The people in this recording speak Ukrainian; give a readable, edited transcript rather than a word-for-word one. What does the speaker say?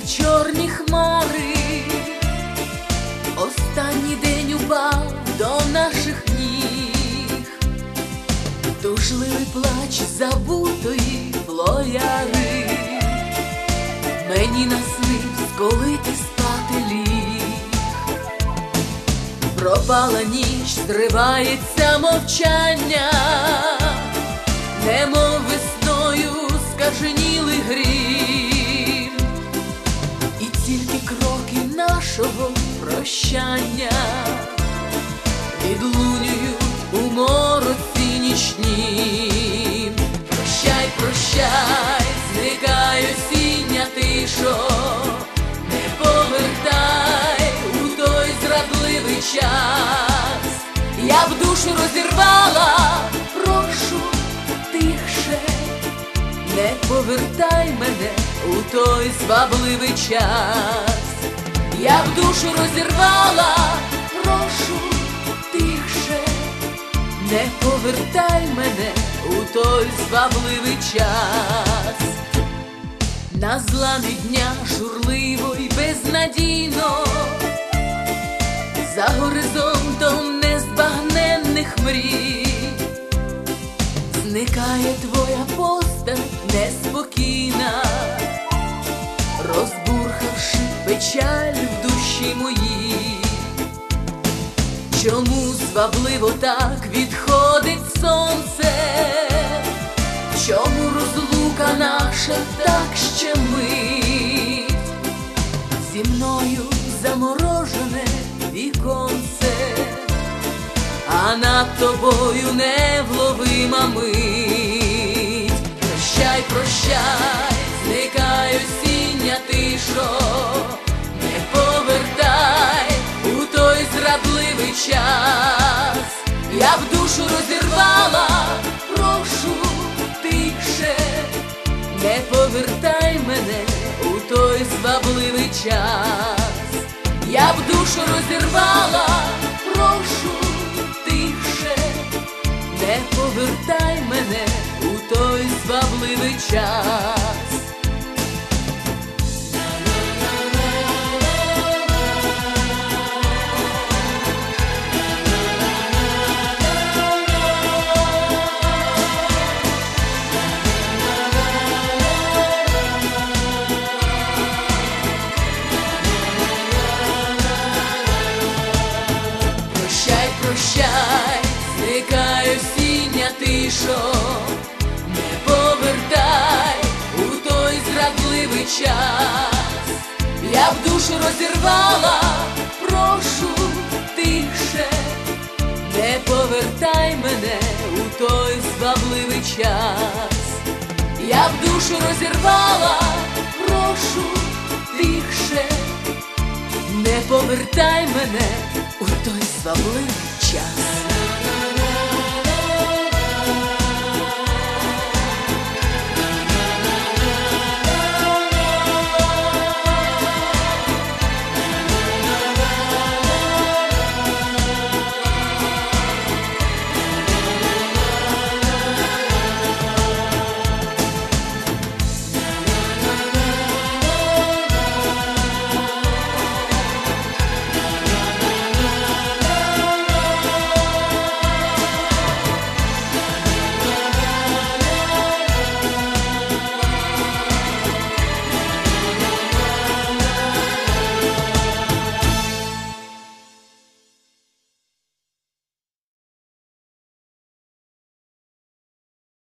чорні хмари, останній день упав до наших ніг, тужливий плач забутої флояри. Мені наснивсь, коли ти спати ліг. Пропала ніч, зривається мовчання, немов весною скаженілий грім, і тільки кроки нашого прощання відлунюють у мороці нічнім. Прощай, прощай, зникай осіння тишо, не повертай у той зрадливий час. Я б душу розірвала, прошу тихше, не повертай мене у той звабливий час. Я б душу розірвала, прошу тихше, не повертай мене у той звабливий час. На зламі дня журливо й безнадійно, за горизонтом незбагненних мрій, зникає твоя постать неспокійна, розбурхавши печаль в душі моїй. Чому звабливо так відходить сонце? Чому розлука наша так щемить? Зі мною заморожене віконце, а над тобою невловима мить. Прощай, прощай, зникай осіння тишо, не повертай у той зрадливий час. Я б душу розірвала, прошу тихше, не повертай мене у той звабливий час. Я б душу розірвала, прошу тихше, не повертай мене у той звабливий час. Прощай, зникай осіння тишо, не повертай у той зрадливий час. Я б душу розірвала, прошу тихше, не повертай мене у той звабливий час. Я б душу розірвала, прошу тихше, не повертай мене у той звабливий час.